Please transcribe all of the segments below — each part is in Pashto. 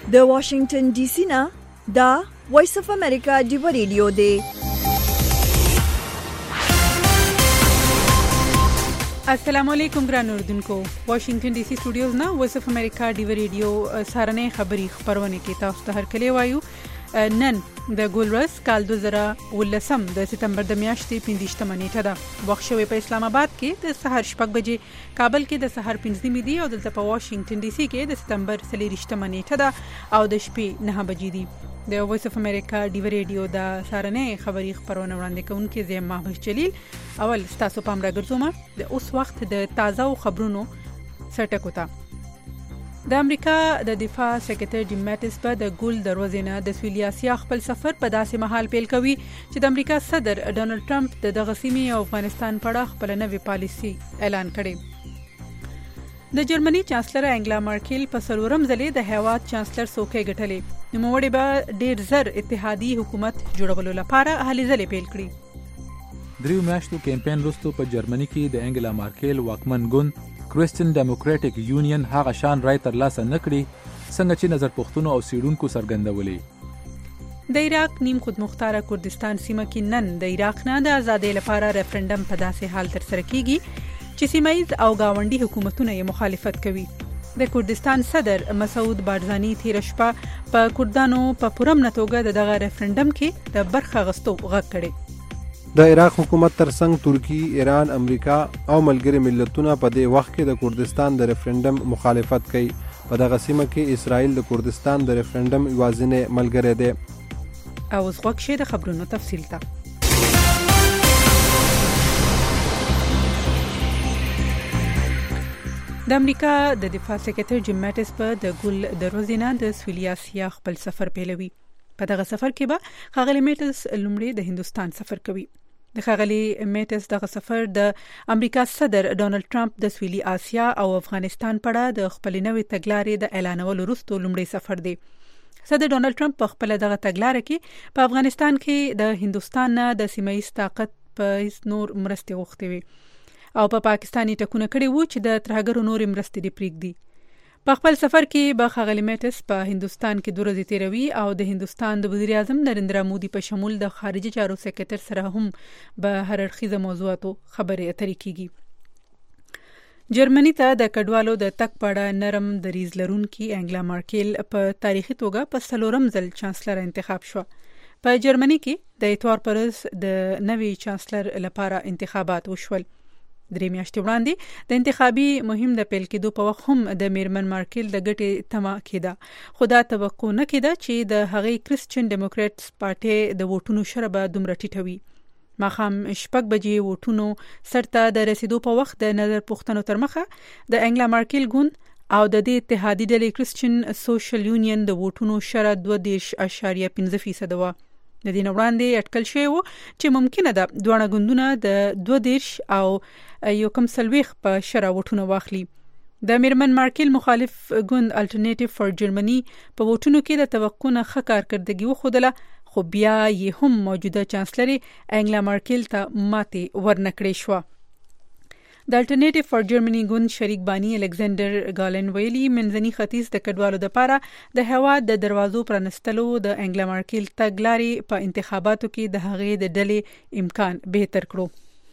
د واشنگټن ډي سي نه دا وایس اف امریکا ډیو ریډیو دی. السلام علیکم ګران اوردونکو. واشنگټن ډي سي سټوډیوز نه وایس اف امریکا ډیو ریډیو سارنه خبری خبرونه کې تاسو ته هر کله وایو. نن د ګولرس کال 2019 د سپتمبر د میاشتې 15 نیټه ده. وخت شوی په اسلام آباد کې د سحر 6 بجې، کابل کې د سحر 15 نیټه او دلته په واشنگټن ډي سي کې د سپتمبر 23 نیټه ده او د شپې 9 بجې دي. د وایس اف امریکا ډیو ریډیو د سارنه خبری خبرونه وړاندې کوونکې زه محبوب جلیل. اول تاسو پام راګرځوم د اوس وخت د تازه خبرونو سرټکو ته. د امریکا د دفاع سکرټری جیم ماټس په د ګول دروازې نه د سویلي اسیا خپل سفر په داسې مهال پیل کوي چې د امریکا صدر ډونالد ټرمپ د دغه سیمې او افغانستان په اړه خپل نوې پالیسي اعلان کړي. د جرمني چانسلر انګلا مارکل په څلورم ځلې د هیواد چانسلر څوکۍ ګټلې. نوموړي به ډېر زر اتحادي حکومت جوړولو لپاره هلې ځلې پیل کړي. دریو میاشتو کمپاین وروسته په جرمني کې د انګلا مارکل واکمن ګوند کرسچن ډیموکراټک یونین هغه شان رای ترلاسه نکړي څنګه چې نظر پوښتنو او سیډونکو څرګندولې. د عراق نیم خود مختار کردستان سیمه کې نن د عراق نه د ازادۍ لپاره ریفرندم په داسې حال ترسره کیږي چې سیمایي او گاونډي حکومتونه یې مخالفت کوي. د کردستان صدر مسعود بارزانی تیر شپه په کردانو په پرامن توګه دغه ریفرندم کې د برخه غستو غږ کړي. د عراق حکومت ترڅنګ ترکی، ایران، امریکا او ملګری ملتونه په دې وخت کې د کردستان د ریفرندم مخالفت کوي. په دغه سیمه کې اسرائیل د کردستان د ریفرندم یوازینی ملګری دی. او اوس وخت د خبرونو تفصیل ته. د امریکا د دفاع سکرټری جیم ماټس په د ګول دروازې نه د سویلي اسیا خپل سفر پیلوي. په دغه سفر کې به ښاغلی میټس لومړی د هندوستان سفر کوي. د ښاغلی میټس دغه سفر د امریکا صدر ډونالد ټرمپ د سویلي اسیا او افغانستان په اړه د خپل نوې تګلارې د اعلانولو وروسته لومړی سفر دی. صدر ډونالد ټرمپ په خپل دغه تګلارې کې په افغانستان کې د هندوستان نه د سیمایي طاقت په نور مرستې غوښتي وي او په پاکستاني ټکونه کړي وو چې د ترهګرو نور مرستې دی پریږدي. په خپل سفر کې به ښاغلی میټس په هندوستان کې 2 ورځې تیروي او د هندوستان د وزیر اعظم نریندرا مودي په شمول د خارجي چارو سکرټر سره هم به هر اړخیزه موضوعاتو خبرې اترې کیږي. جرمني ته د کډوالو د تګ په اړه نرم دریځ لرونکي انګلا مارکل په تاریخي توګه په څلورم ځل چانسلر انتخاب شو. په جرمني کې د اتوار پر ورځ د نوي چانسلر لپاره انتخابات وشول. 3 میاشتې وړاندې د انتخابي مهم د پیل کېدو په وخت هم د میرمن مارکل د ګټې تمه کېده، خو دا توقع نه کېده چې د هغې کرسچن ډیموکراټس پارټۍ د ووټونو شره به دومره ټیټه وي. ماښام 6 بجې ووټونو سرته د رسیدو په وخت د نظر پوښتنو تر مخه د انګلا مارکل ګوند او د دې اتحادي ډلې کرسچن سوشل یونین د ووټونو شره 2.5% وه. د دې وړاندې اټکل شوی و چې ممکنه ده دواړه ګوندونه د 2.0 او 1.40 په شره ووټونه واخلي. د میرمن مارکل مخالف ګوند الټرنیټیو فار جرمني په ووټونو کې د توقع نه ښه کارکردګي وښودله، خو بیا یې هم موجوده چانسلري انګلا مارکل ته ماتې ورنکړې شوه. د الټرنیټیو فار جرمني ګوند شریک بانی الکساندر ګالن ویلي منځني ختیځ د کډوالو لپاره د هیواد د دروازو پرانستلو د انګلا مارکل تګلارې په انتخاباتو کې د هغې د ډلې امکان بهتر کړو.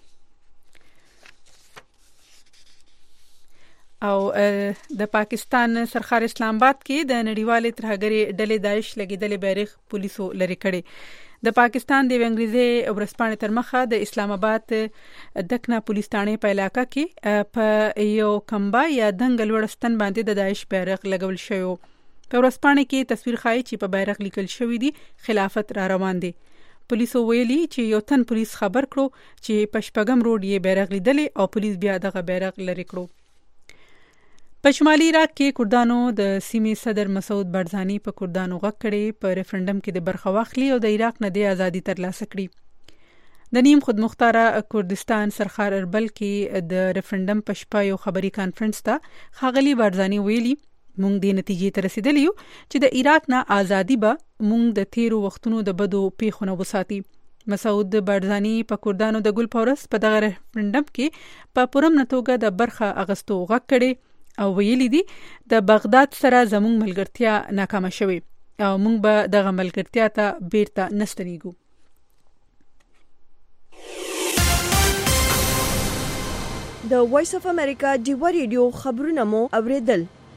او د پاکستان سرخار اسلام آباد کې د نړیوالې ترهګرۍ ډلې داعش لګیدلې بیرغ پولیسو لري کړي. د پاکستان د انګریزي ورځپاڼې تر مخه د اسلام آباد دکنه پولیس ثانې په علاقه کې په یو کمبا یا دنګ لوړستن باندې د داعش بیرغ لګول شوی. په ورځپاڼې کې تصویر ښایي چې په بیرغ لیکل شوی دی خلافت را روان دی. پولیسو ویلي چې یو تن پولیس خبر کړو چې په شپږم روډ یې بیرغ لیدلې او پولیس بیا دغه بیرغ لري کړو. په شمالي عراق کې کردانو د سیمې صدر مسعود بارزانی په کردانو غږ کړي په ریفرندم کې د برخه واخلي او د عراق نه د ازادي ترلاسه کړي. د نیم خود مختاره کردستان سرخار اربل کې د ریفرندم په شپه یو خبري کانفرنس ته ښاغلی بارزانی ویلي مونږ دې نتیجې ته رسیدلی یو چې د عراق نه ازادي به مونږ د تیرو وختونو د بدو پیښو نه وساتي. مسعود بارزانی په کردانو د ګل پورس په دغه ریفرندم کې په پرامن توګه د برخه اغستو غږ کړي او ویلي دي د بغداد سره زموږ ملګرتیا ناکامه شوې او موږ به دغه ملګرتیا ته بیرته نستنیږو. د وایس اف امریکا ډیوا ریډیو خبرونه مو اوریدل.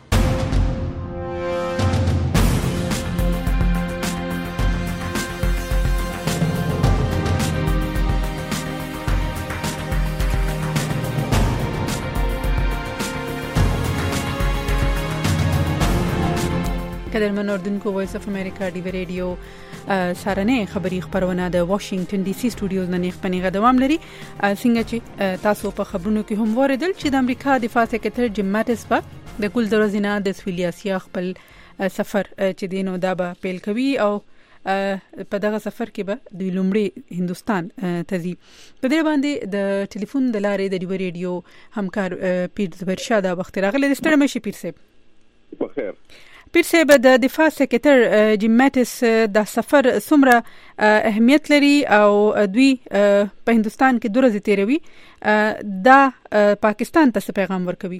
قدرمن اوردونکو وایس اف امریکا ډیوا ریډیو سارنه خبری خبرونه د واشنگټن ډي سي سټوډیوز نه خبرونه دوام لري. څنګه چې تاسو په خبرونو کې هم وریدل چې د امریکا دفاع سکرټر جیم ماټس په د ګل دروازینه د سویلي اسیا خپل سفر چې دینو دا به پیل کوي او په دغه سفر کې به د لومړي هندستان تزي. په دې باندې د ټلیفون د لارې د ډیوا ریډیو همکار پیر زبرشاه دا وخت راغلی. ستړي مشي پیر صاحب. بخیر. پیر صاحب د دفاع سکرټر جیم ماټس د سفر څومره اهمیت لري او دوی په هندستان کې 2 ورځې تیروي دا پاکستان ته څه پیغام ورکوي؟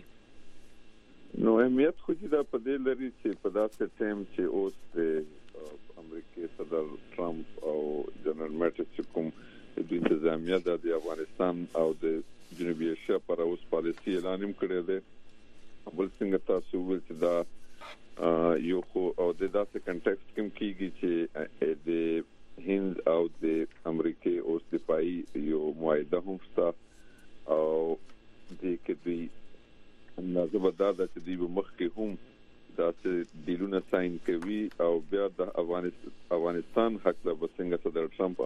نو اهمیت خو دا په دې لري چې په داسې ټیم چې اوس د امریکای صدر ټرمپ او جنرال ماټس کوم د انتظامیه د افغانستان او د جنوبي ایشیا پر اوس پالیسي اعلان کړی دی. بل څنګه تاسو ول چې دا یو خو او د داسې کنټیکست کې کیږي چې د هند او د امریکای اوس دفاعي یو معاهده هم شته او د کې دوی نازبه دا چې دوی مخ کې هم داسې ډیلونه ساين کوي او بیا د افغانستان حق له څنګه صدر ټرمپ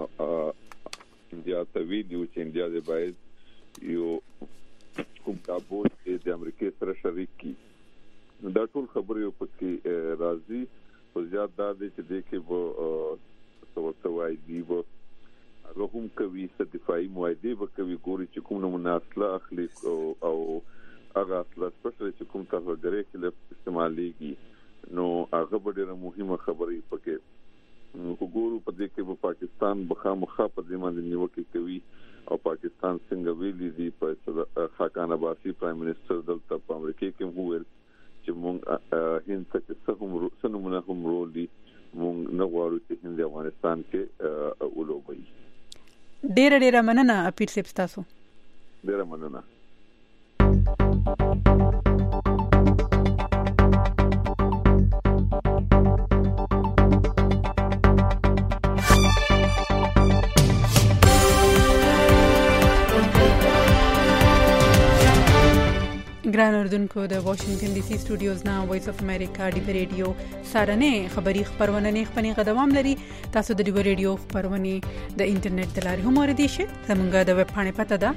انډیا ته ویلي چې انډیا د باید یو کوم تابو د امریکای سره شریک کی. دا ټول خبرې په کې راځي په زیات دا چې د کې وو توسوای دی وو هغه هم کوي دفاعي معاهده به کوي ګوري چې کوم نمونه اصله اخلي او هغه اصله سپیشلی چې کوم تاسو درې کې استعمالېږي نو هغه ډېره مهمه خبرې پکې وګورو. په دې کې په پاکستان بخامخا په دې باندې نیوکه کوي او پاکستان څنګه ویلي دی په خاقان عباسي پرایم منسٹر دلته په امریکا کې وویل چې مونږ هند ته څه نمونه هم رول دي مونږ نه غواړو چې هند افغانستان کې ولوبي. ډېر مننه پیر صاحب تاسو. ډېر مننه. ګران اوردونکو د واشنگټن ډي سي سټوډیوز نه وایس اف امریکا ډیوا ریډیو سارنه خبری خبرونه نه خپنه دوام لري. تاسو د ډیوا ریډیو خبرونه د انټرنیټ د لارې هم اوریدئ شئ. زموږ د ویب پاڼې پته ده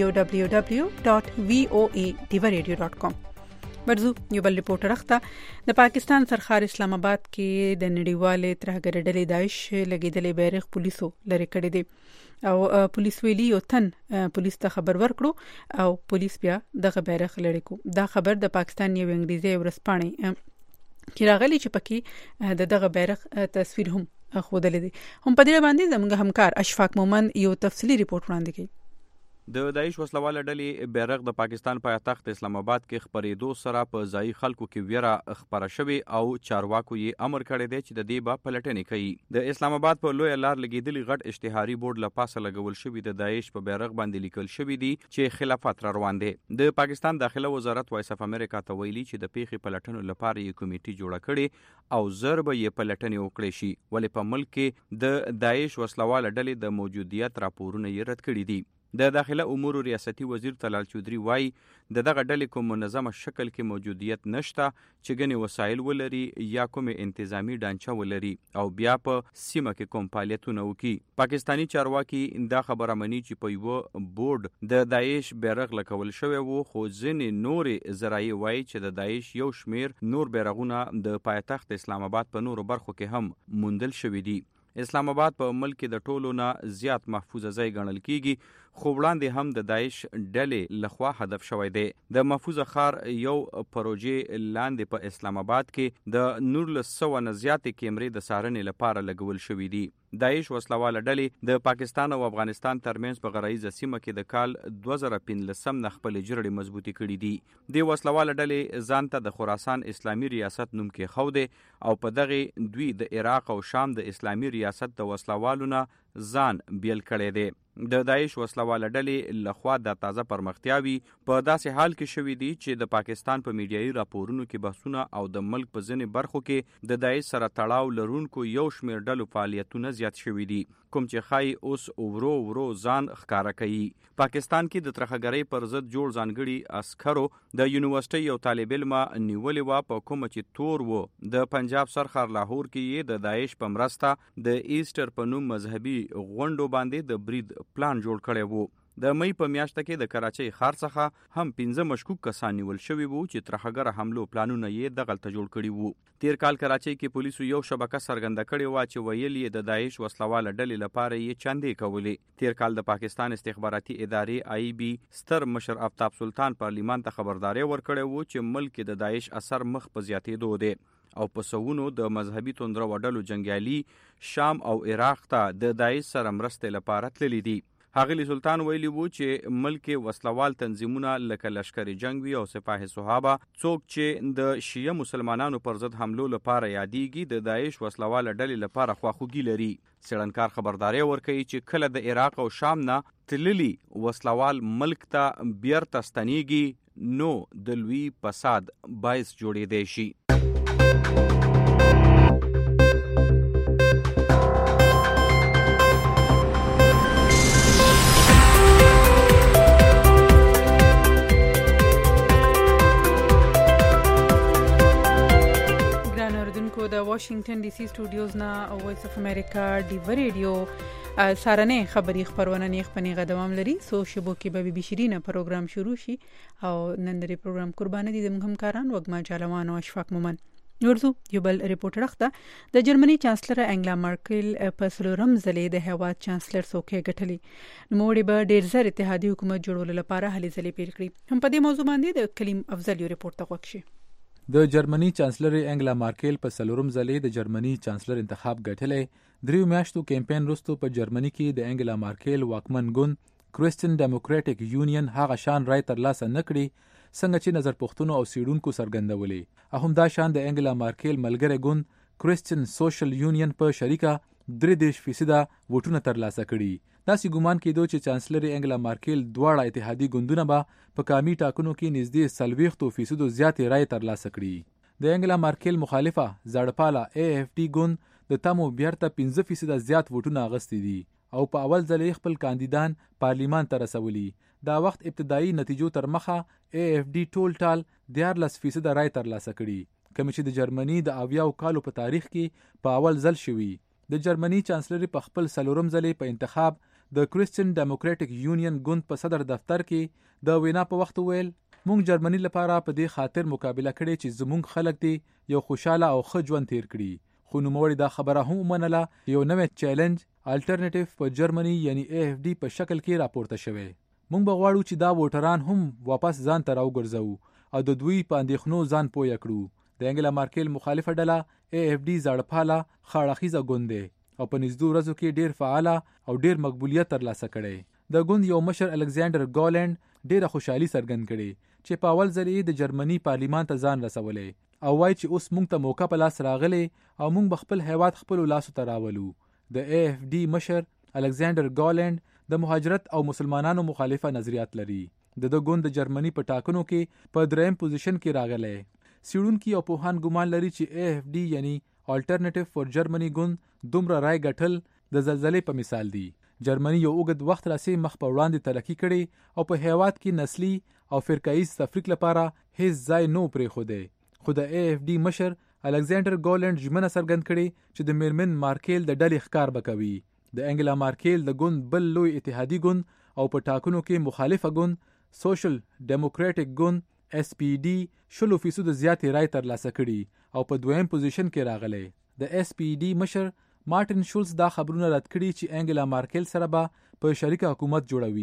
www.voadiwaradio.com. ورزو یو بل ریپورټر اخته د پاکستان سرخار اسلام آباد کې د نړیوالې ترهګر ډلې داعش لګیدلې بیرغ پولیسو لری کړی دی او پولیس ویلي یو تن پولیس ته خبر ورکړو او پولیس بیا دغه بیرغ لری کو. دا خبر د پاکستان یو انګلیزي ورځپاڼې کې راغلی چې پکې دغه بیرغ تصویر هم خودلې دي. هم په دې باندې زموږ همکار اشفاق مومن یو تفصیلی ریپورت وړاندې کړي. د داعش وسلواله ډلې بیرغ د پاکستان پایتخت اسلام آباد کې خبرېدو سره په ځای خلکو کې ویره خبره شوې او چارواکو یې امر کړی دی چې د دې با پلټنې کوي. د اسلام آباد په لوی لار لګیدلي غټ اشتهاري بورډ له پاسه لګول شوی د داعش په بیرغ باندې لیکل شوی دی چې خلافت را روان دي. د پاکستان داخله وزارت وایس اف امریکا ته ویلي چې د پیښې پلټنو لپاره یو کمیټه جوړه کړي او ضرب یې پلټنې وکړي شي ولې په ملک کې د داعش وسلواله ډلې د موجودیت راپورونه یې رد کړي دي. د داخله امور ریاستي وزیر طلال چودري وایي دغه ډلې کوم منظمه شکل کې موجودیت نشته چې ګنې وسایل ولري یا کوم انتظامی ډانچه ولري او بیا په سیمه کې کوم فعالیتونه وکړي. پاکستانی چارواکي دا خبره مني چې په یو بورډ د داعش بیرغ لګول شوی وو خو ځینې نورې ذرایع وایي چې د داعش یو شمیر نور بیرغونه د پایتخت اسلام آباد په نورو برخو کې هم موندل شوی دي. اسلام آباد په ملک کې د ټولو نه زیات محفوظ ځای ګڼل کیږي خو وړاندې هم د داعش ډلې لخوا هدف شوی دی. د محفوظ ښار یو پروژې لاندې په اسلام آباد کې د 1900 نه زیاتې کیمرې د څارنې لپاره لګول شوې دي. داعش وسلواله ډلې د پاکستان او افغانستان ترمنځ په غرایزه سیمه کې د کال 2015 نه خپل جرړې مضبوطی کړې دي. د وسلواله ډلې ځان ته د خراسان اسلامي ریاست نوم کې خو دی او په دغه دوی د عراق او شام د اسلامي ریاست د وسلوالو نه ځان بیل کړی دی. د داعش وسلواله ډلې لخوا د تازه پرمختیاوي په داسې حال کې شوې دي چې د پاکستان په میډیایي راپورونو کې بحثونه او د ملک په ځینې برخو کې د داعش سره تړاو لرونکو یو شمېر ډلو فعالیتونه زیات شوي دي، کوم چې ښایي اوس ورو ځان ښکاره کوي. پاکستان کې د ترهګرۍ پر ضد جوړ ځانګړي عسکرو د یونیورسيټي یو طالب علم نیولې و په کومه چې تور و. د پنجاب سرخار لاهور کې یې د داعش په مرسته د ایسټر په نوم مذهبي غونډو باندې د برید پلان جوړ کړی وو. د مئی په میاشت کې د کراچۍ ښار څخه هم 15 مشکوک کسان نیول شوي وو چې ترهګر حملو پلانونه یې دغلته جوړ کړي وو. تیر کال کراچۍ کې پولیسو یو شبکه سرګنده کړې و چې ویل یې د داعش وسلواله ډلې لپاره یې چندې کولې. تیر کال د پاکستان استخباراتي ادارې IB ستر مشر آفتاب سلطان پارلیمان ته خبرداري ورکړې وو چې ملک د داعش اثر مخ په زیاتېدو دی او په سوونو د مذهبي توندرو ډلو جنگیالي شام او عراق ته د داعش سره مرستې لپاره تللي دي. ښاغلي سلطان ویلي وو چې ملک وسلوال تنظیمونه لکه لشکر جنگ وي او سپاه صحابه څوک چې د شیعه مسلمانانو پر ضد حملو لپاره یادېږي د داعش وسلواله ډلې لپاره خواخوږي لري. څېړنکار خبرداری ورکوي چې کله د عراق او شام نه تللي وسلوال ملک ته بیرته ستنېږي نو د لوی فساد باعث جوړېدی شي. د واشنگټن ډي سي سټوډیوز نه وایس اف امریکا ډیو ریډیو سارنې خبری خبرونه نه خپنی غدوام لري. سو شبو کې به بي شيرینه پروګرام شروع شي او نن د پروګرام قرباني دي د همکاران وګما جالوان او اشفاق مومن. ورزو یو بل ریپورټر اخته د جرمني چانسلر انګلا مارکل په سلورم ځلې د هیواد چانسلر څوکۍ ګټلې. نوموړي به ډیر زر اتحادیه حکومت جوړولو لپاره هلې ځلې پیل کړې. هم په دې موضوع باندې د کلیم افضل یو ریپورت تغوښي. د جرمني چانسلر انګلا مارکل په سلورم ځلې د جرمني چانسلر انتخاب ګټلې. 3 میاشتو کمپاین وروسته په جرمني کې د انګلا مارکل واکمن ګوند کریسچن ډیموکراټک یونین هغه شان رای ترلاسه نکړي څنګه چې نظر پوښتنو او سیډونکو څرګندولې. همدا شان د انګلا مارکل ملګری ګوند کریسچن سوشل یونین په شریکه 33% ووټونه ترلاسه کړي. داسې ګومان کېدو چې چانسلر انګلا مارکل دواړه اتحادي ګوندونه به په قامي ټاکنو کې نږدې 40% زیاتې رای ترلاسه کړي. د انګلا مارکل مخالفه زړپاله AFD ګوند د تمو بیرته 15% زیات ووټونه اغستې دي او په اول ځل خپل کاندیدان پارلیمان ته رسولي. دا وخت ابتدایي نتیجو تر مخه AFD ټول 14% رای ترلاسه کړي، کوم چې د جرمني د 80 کالو په تاریخ کې په اول ځل شوي. د جرمني چانسلر په خپل سلورم ځلې په انتخاب د کریسچن ډیموکراټک یونین ګوند په صدر دفتر کې د وینا په وخت ویل مونږ جرمني لپاره په دې خاطر مقابله کړې چې زمونږ خلک دي یو خوشاله او ښه ژوند تیر کړي. خو نوموړي دا خبره هم ومنله یو نوې چیلنج الټرنیټیو په جرمني یعنی AFD په شکل کې راپورته شوی. مونږ به غواړو چې دا ووټران هم واپس ځان ته راوګرځو او د دوی په اندېښنو ځان پوه کړو. د انګلا مارکل مخالفه ډله AFD زړپاله خاړخیزه ګوند دی او په نږدې ورځو کې ډیر فعاله او ډیر مقبولیت ترلاسه کړي. د ګوند یو مشر الکساندر ګولند ډیره خوشحالي څرګند کړي چې په اول ځل د جرمني پارلیمان ته ځان رسولې او وایي چې اوس موږ ته موقع په لاس راغلی او موږ به خپل هیواد خپل لاسو ته راولو. د AFD مشر الکساندر ګولند د مهاجرت او مسلمانانو مخالفه نظریات لري. د ګوند د جرمني په ټاکنو کې په دریم پوزیشن کې راغلی. سیډونکي او پوهان ګومان لري چې AFD یعنی الټرنیټیو فور جرمني ګوند دومره رای ګټل د زلزلې په مثال دی. جرمني یو اوږد وخت راسي مخ په وړاندې ترقی کړي او په هیواد کې نسلی او فرقایي تفریق لپاره هیڅ ځای نو پرېښودی. خو د AFD مشر الکساندر ګولند ژمنه څرګند کړي چې د میرمن مارکل د ډلې ښکار به کوي. د انګلا مارکل د ګوند بل لوی اتحادي ګوند او په ټاکنو کې مخالفه ګوند سوشل ډیموکراټک ګوند SPD 20% زیاتې رای ترلاسه کړي او په دویم پوزیشن کې راغلی. د SPD مشر مارټین شولز دا خبرونه رد کړي چې انګلا مارکل سره به په شریکه حکومت جوړوي.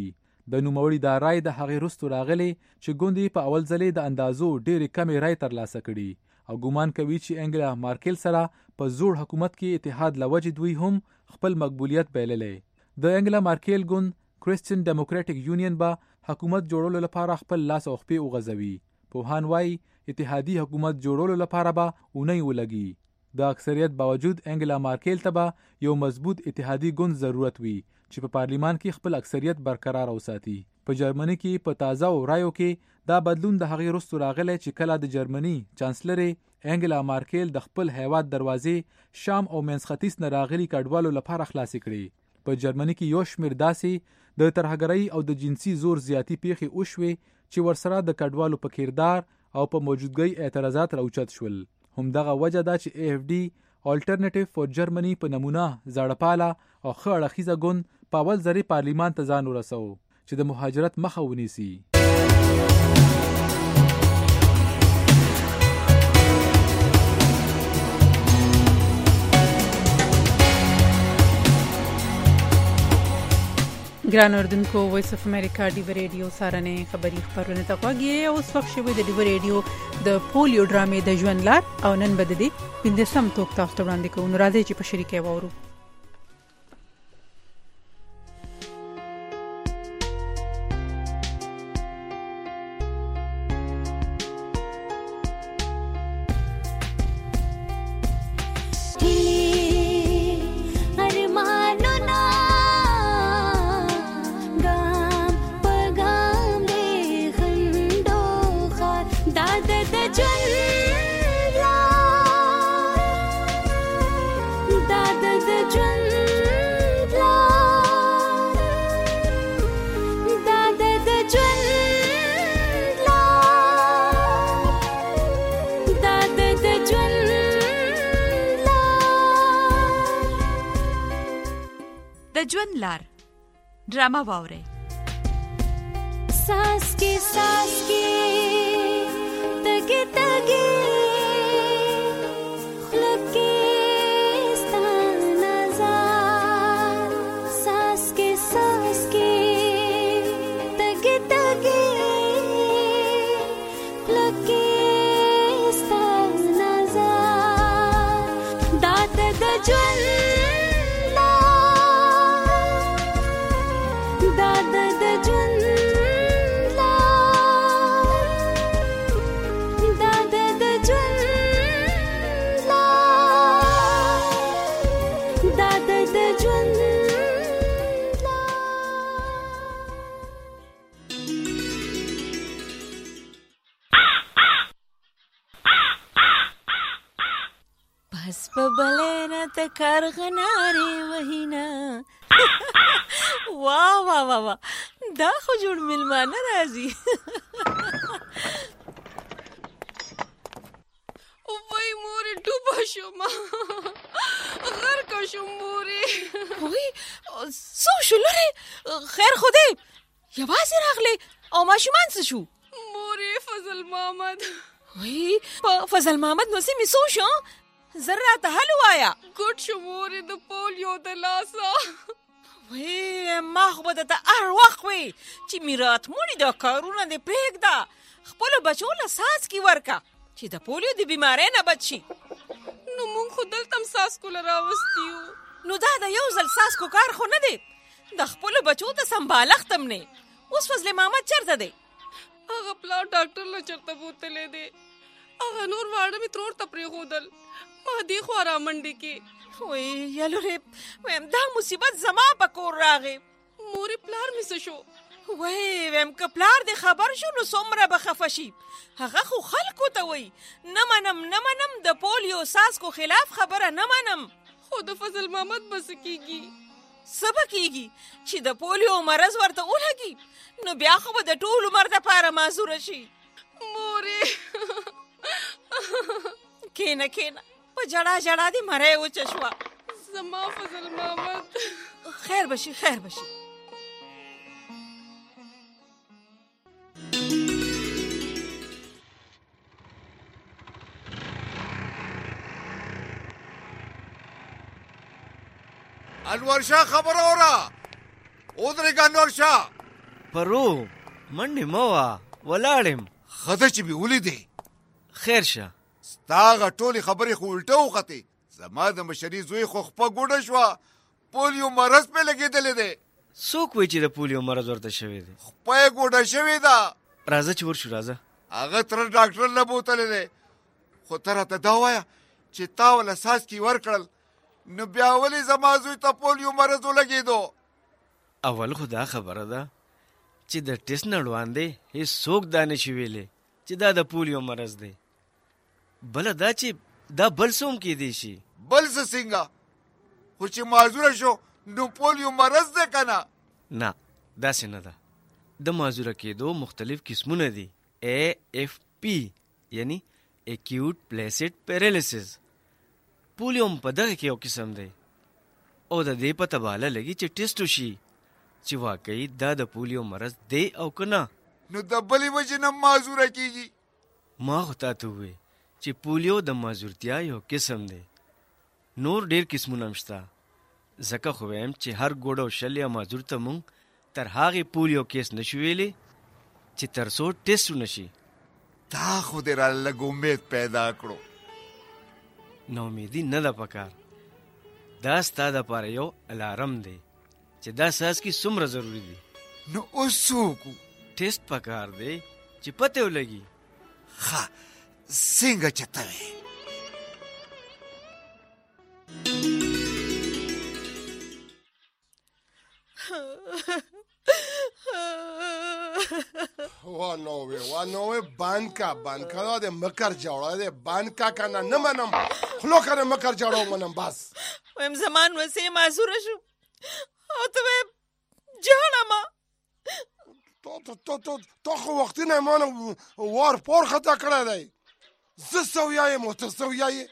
د نوموړي دا رای د هغې وروسته راغلی چې ګوندې په اول ځلې د اندازو ډېرې کمې رای ترلاسه کړي او ګومان کوي چې انګلا مارکل سره په زوړ حکومت کې اتحاد لوجې دوی هم خپل مقبولیت بایللی. د انګلا مارکل ګوند کریسچن ډیموکراټیک یونین به حکومت جوړولو لپاره خپل لاس او خپې وغځوي. پوهان وایي اتحادي حکومت جوړولو لپاره به اونۍ ولګي. د اکثریت باوجود انګلا مارکل ته به یو مضبوط اتحادي ګوند ضرورت وي چې په پارلیمان کې خپل اکثریت برقرار وساتي. په جرمني کې په تازه رایو کې دا بدلون د هغې وروسته راغلی چې کله د جرمني چانسلرې انګلا مارکل د خپل هیواد دروازې شام او منځ ختیځ نه راغلي کډوالو لپاره خلاصې کړي. په جرمني کې یو شمېر داسې د ترهګرۍ او د جنسي زور زیاتی پیښې وشوې چې ورسره د کډوالو په کردار او په موجودګۍ اعتراضات راوچت شول. همدغه وجه ده چې AFD الټرنیټیو فور جرمني په نمونه زړپاله او ښه اړخیزه ګوند په اول ځلې پارلیمان ته ځان ورسو چې د مهاجرت مخه ونیسي. ګران اردوونکو وایس اف امریکا ډیو ریډیو سارنه خبری خبرونه ته غوږی او اوس وخت شوی د ډیو ریډیو د پولیو ډرامې د ژوند لار او نن بد دي پندسم توک تاسو ته وړاندې کوو. راځي چې په شریکه وورو. د ژوند لار ډرامه واورئ. ساس کې تګ تګ خلکه ستان نظر ساس کې تګ تګ خلکه ستان نظر دات د ژوند بلنه ته کارغناري وهینا واه واه واه واه دا خو جوړ ملمانه راځي. او وای مورې ډوبه شوم غرق شوم مورې. وای څه شو لورې؟ خیر خو دی یوازې راغلی او ماشومان څه شو؟ مورې فضل محمد. وای په فضل محمد نو سمې څه شو؟ زرا ته حل وایا. ګډ شو مورې د پولیو د لاسه. وای ما خو به درته هر وخت وی چې میرات مونې دا کارونه دې پرېږده خپلو بچو له څاڅکي ورکه چې د پولیو د بیمارۍ نه بچ شي. نو مونږ خو دلته هم څاڅکو له راوستي یو. نو دا د یو ځل څاڅکو کار خو نه دی د خپلو بچو ته سمبالښت هم نه. اوس فضل محمد چېرته دی؟ هغه پلار ډاکټر له چېرته بوتلی دی. هغه نور واړه مې ترور ته پرېښودل ما دې خوا رامنډې کې. وای یالورې ویم دا مصیبت زما په کور راغی. مورې پلار مې څه شو؟ وای ویم که پلار دې خبر شو نو څومره به خفه شي. هغه خو خلکو ته وایي نه منم د پولیو څاڅکو خلاف خبره نه منم. خو د فضل محمد به څه کېږي؟ څه به کېږي چې د پولیو مرض ورته ولګي نو بیا خو به د ټول عمر دپاره معذوره شي. مورې کېنه په جړا دې مری وچه شوه. زما فضل محمد. خیر بشي انور شاه خبر اورا ادھر انور شاه پرو منډې مه وه ولاړم. ښځه چې مې ولیدې خیر شه. ستا هغه ټولې خبرې خو الټه وختې. زما د مشري زوی خو خپه ګوډه شوه، پولیو مرض پې لګېدلی دی. څوک وایي چې د پولیو مرض ورته شوی دی؟ خپه یې ګوډه شوې ده. راځه چې ورشو. راځه. هغه تره ډاکټر نه بوتلی دی، خو ته راته دا وایه چې تا وله څاڅکي ورکړل، نو بیا ولې زما زوی ته پولیو مرض ولګېدو؟ اول خو دا خبره ده چې د ټیسټ نه وړاندې هېڅوک دا نشي ویلی چې دا د پولیو مرض دی. بله دا چې دا بل څه هم کیدی شي. بل څه څنګه؟ خو چې معذوره شو نو پولیو مرض دی که نه؟ نه داسې نه ده. د معذوره کېدو مختلف قسمونه دي. AFP یعنی اکیوټ پلیسیډ پیرالیسس. پولیو هم په دغه کې یو قسم دی او د دې پته باله لګي چې ټیسټ وشي چې واقعي دا د پولیو مرض دی او که نه. نو د بلې وجې نه معذوره کېږي؟ ما خو تا ته ووې چې پولیو د معذورتیا یو قسم دی. نور ډېر قسمونه هم شته. ځکه خو وایم چې هر ګوډ او شل یا معذور ته مونږ تر هغې پولیو کیس نشو ویلی چې تر څو ټیسټ ونشي. تا خو دې را لږ امید پیدا کړو. ناامیدي نه ده پکار. دا ستا دپاره یو الارم دی چې دا څاڅکي څومره ضروري دي. نو اوس څه وکړو؟ ټیسټ پکار دی چې پته ولګي. ښه څنګه چې ته وې. وانوې بانکا دا د مکر جوړه دی. بانکا کنه نه منم، خلو کنه مکر جوړو منم. بس ویم زمان وسې معذوره شو او ته وې جهنمه. تو خو وختي نه مانه وار پور خطا کړی دی. زه سویا یم او ته سویا یې.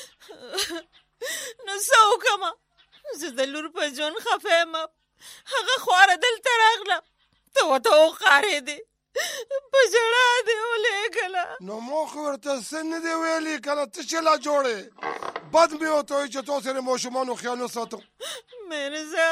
نو څه وکړمه؟ زه د لور په ژوند خفه یم. هغه خواره دلته راغله، ته ورته وقارېدې، په ژړا دې ولېږله. نو ما خو ورته څه نه دی ویلي کنه. ته چې لا جوړې بد مې ورته وایي چې تو سره ماشومانو خیال وساتم. میرزا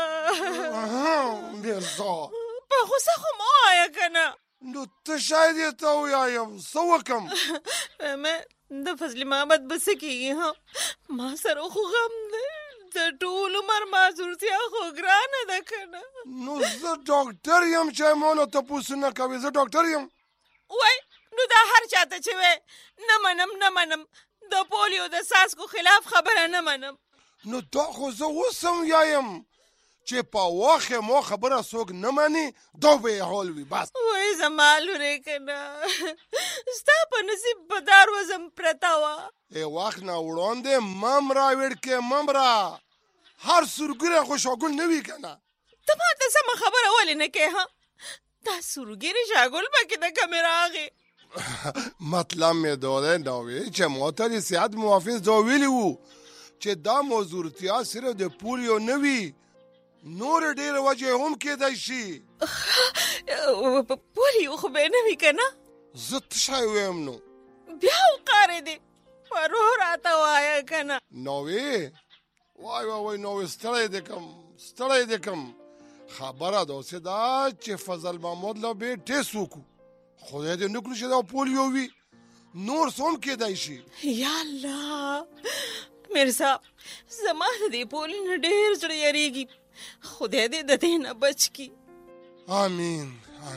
میرزا په غوسه خو مه وایه که نه. نو ته شاید یې ته ووایم، څه وکړم؟ د فضل محمد به څه کېږي؟ ما سره خو غم دی. د ټول عمر معذورتیا خو ګرانه ده که نه. نو زه ډاکټر یم چې مانه تپوس نه کوې. زه ډاکټر یم. وای نو دا هر چاته چې وې نه منم د پولیو د څاڅکو خلاف خبره نه منم. نو دا خو زه اوس هم یایم چې په واخې مو خبره څوک نه مني، دا به یې حال وي. بس وای زما لورې که نه ستا په نصیب به دا روزم پرته وه. وخت نه وړاندې مم راوړ کې ممره. هر سورګیری خو شاګل نه وي که نه. ته ما ته سمه خبره ولې نه کوې؟ دا سورګیري شاګل پکې د کمې راغې. مطلب مې دا دی ناوې چې ما ته د صحت محافظ دا ویلي وو چې دا معذورتیا صرف د پولیو نه وي، نور ډېرې وجې هم کېدای شي. پولیو خو به نه وي که نه؟ زه تشی ویم. نو بیا وقارېدې، په روح راته وایه که نه. ناوې وای ناوې ستړی دې کم. خبره داسې ده چې فضل محمد له به ټیسټ وکړو. خدای دې نه کړي چې دا پولیو وي، نور څه هم کېدای شي. یا الله میرزا، زما د دې پولیو نه ډېر زړه یېرېږي. خدای دې د دې نه بچ کړي. آمین.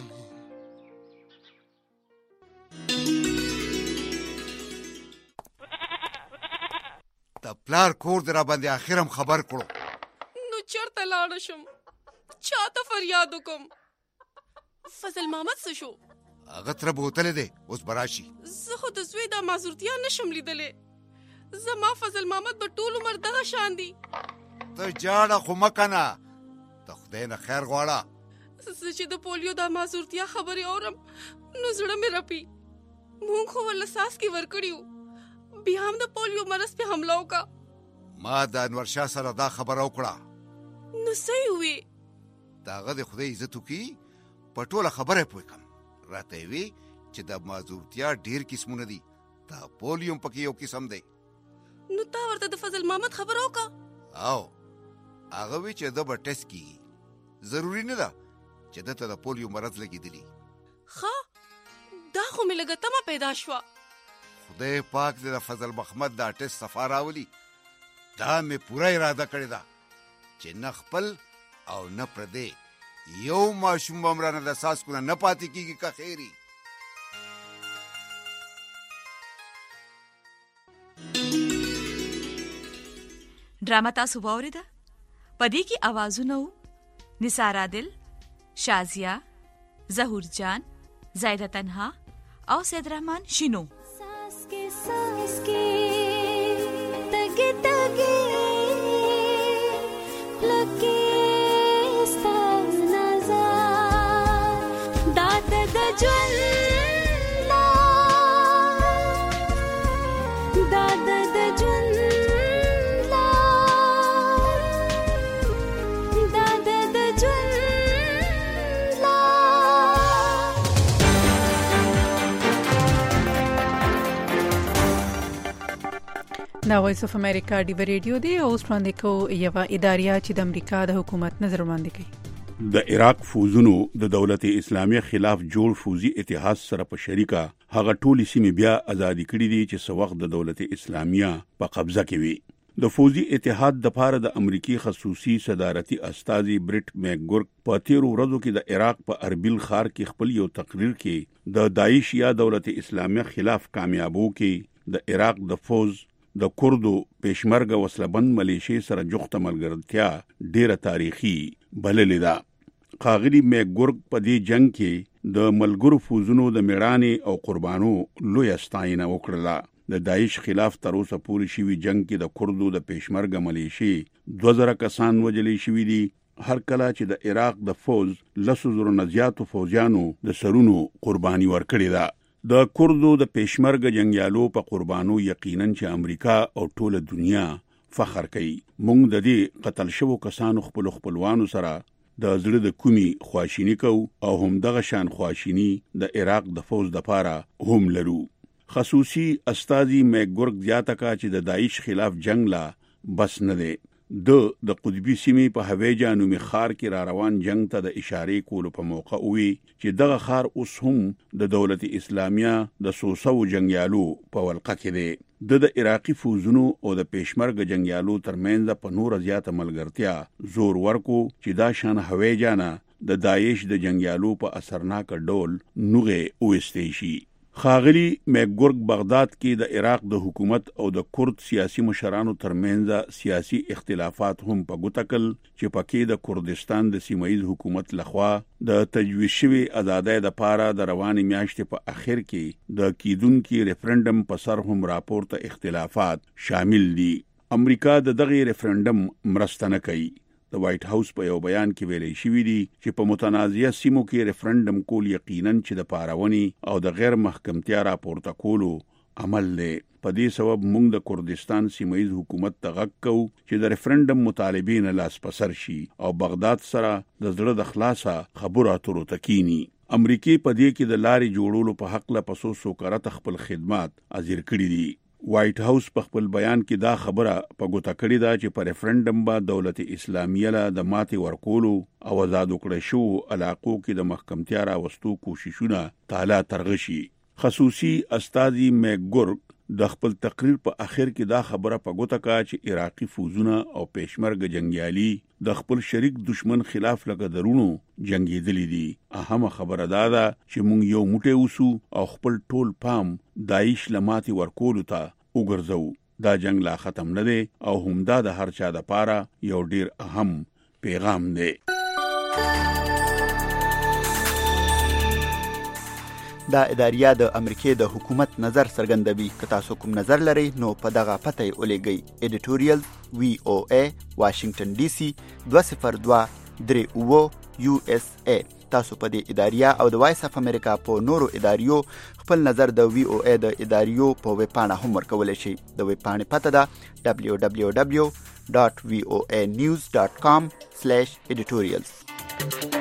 د پلار کور دې را باندې اخرم خبر کړو. نو چېرته لاړه شم؟ چاته فریاد وکړم؟ فضل محمد څه شو؟ هغه تره بوتلی دی، اوس به راشي. زه خو د زوی دا معذورتیا نشم لیدلی. زما فضل محمد به ټول عمر دغه شان دی. ته جاړه خو مه کنه، د خدای نه خیر غواړه. زه چې د پولیو دا معذورتیا خبرې اورم نو زړه مې رپي. مونږ خو ورله څاڅکي ورکړي وو، بیا هم د پولیو مرض پې حمله وکړه. ما د انورشاه سره دا خبره وکړه. نو څه یې ووې؟ د هغه د خدای عزت وکړي، په ټوله خبره پوه کړم. راته یې وی چې د معذورتیا ډېر قسمونه دي، دا پولیو هم پکې یو قسم دی. نو تا ورته د فضل محمد خبره وکړه؟ او هغه وی چې د به ټیسټ کېږي. ضروري نه ده چې دته د پولیو مرض لګېدلی. دا خو مې لږه تمه پیدا شوه. خدای پاک دې د فضل محمد دا ټیسټ صفا راولي. دا مې پوره اراده کړې ده چې نه خپل او نه پردی یو ماشوم به مرانه د څاڅکو نه پاتې کېږي که خیري. ډرامه تاسو واوریده؟ په دې کې اوازونه وو نثار عادل، شازیه، ظهور جان، زاهده تنها او سید رحمان شینو. सांस के तगे तगे लगे नजर दाद दजल दाद दजल दाद दजल دا وایس اف امریکا دی ریډیو دی او وړاندې کو یو ادارې چې د امریکا د حکومت نظر وړاندې کوي. د عراق فوزونو د دولت اسلامي خلاف جوړ فوزي اتحاد سره په شریکه هغه ټولي سیمې بیا ازادي کړې دي چې سو وخت د دولت اسلامیه په قبضه کې وي. د فوزي اتحاد د پاره د امریکای خصوصي صدارتي استاذي برټ میکګورک په 13 ورځو کې د عراق په اربیل ښار کې خپل یو تقریر کې د داعش یا دولت اسلامیه خلاف کامیابو کې د عراق د فوز د کردو پېشمرګه وسلبند ملیشي سره جوخته ملګرتیا ډیره تاریخي بللې ده. قاغلی میکګورک په دې جنگ کې د ملګرو فوزونو د میړانې او قربانو لوی ستاینه وکړه. د داعش خلاف تر اوسه پورې شوی جنگ کې د کردو د پېشمرګه ملیشي 2000 کسان وجلې شوی دي. هر کله چې د عراق د فوز 100,000 نه زیاتو فوجیانو د سرونو قرباني ورکړې ده. د کردو د پېشمرګه جنگیالو په قربانو یقینا چې امریکا او ټوله دنیا فخر کوي. مونږ د دې قتل شوو کسانو خپلوانو سره د زړه د کومي خواشینی کو او هم دغه شان خواشینی د عراق د فوز د پاره هم لرو. خصوصي استاذي میکګورک زیاته کا چې د داعش خلاف جنگ لا بس نه دی. د قطبی سیمې په هویجا نومي ښار کې را روان جنگ ته د اشارې کولو په موقع وی چې دغه ښار اوس هم د دولت اسلامیه د 100 جنگیالو په ولقه کې دی. د عراقي فوزونو او د پېشمرګه جنگیالو ترمنځ په نور زیاته ملګرتیا زور ورکو چې دا شان هویجا نه د داعش د جنگیالو په اثرناک ډول نوغه اوستې شي. خاغلی میکګورک بغداد کې د عراق د حکومت او د کرد سیاسي مشرانو ترمنځ سیاسي اختلافات هم په ګوتکل چې پکې د کردستان د سیمایي حکومت لخوا د تجویز شوی آزادۍ د پاره د رواني میاشتې په اخر کې د کیدونکو ریفرندم په سر هم راپورته اختلافات شامل دي. امریکا د دغه ریفرندم مرسته نه کوي. د وایټ هاوس په یو بیان کې ویلي شوی دی چې په متنازعه سیمو کې ریفرندم کول یقینا چې د پارونی او د غیر محکمتیا راپورته کولو عمل دی. په دې سبب موږ د کردستان سیمایي حکومت ته غږ کوو چې د ریفرندم مطالبین لاس پسر شي او بغداد سره د زړه د خلاصه خبرو اترو تکینی. امریکای په دې کې د لارې جوړولو په حق له پسو سوکارت خپل خدمات ازیر کړی دي. وایټ هاوس په خپل بیان کې دا خبره په ګوته کړې ده چې په ریفرندم با دولت اسلامیه له د ماتې ورکولو او آزاد کړو شو علاقو کې د محکمتیا راوستو کوششونه تعالی ترغشي. خصوصي استاذي میکګورک د خپل تقریر په اخر کې دا خبره په ګوته کا چې عراقي فوزونه او پېشمرګه جنگیالي د خپل شریک دشمن خلاف لکه درونو جنگیدلی دي. اهمه خبره دا ده چې مونږ یو موټی وسو او خپل ټول پام داعش لماتي ورکولو ته وګرځو. دا جنگ لا ختم نه دی او همدا د هر چا د پاره یو ډیر اهم پیغام دی. دا اداریه د امریکای د حکومت نظر څرګندوي. که تاسو کوم نظر لرئ نو په دغه پته ولېږئ. editorial VOA Washington DC 20239 USA. تاسو په دې اداریه او د وایس اف امریکا په نورو اداریو خپل نظر د VOA د اداریو په ویب پاڼه هم ورکولی شئ. د ویب پاڼې پته ده www.voanews.com/editorials.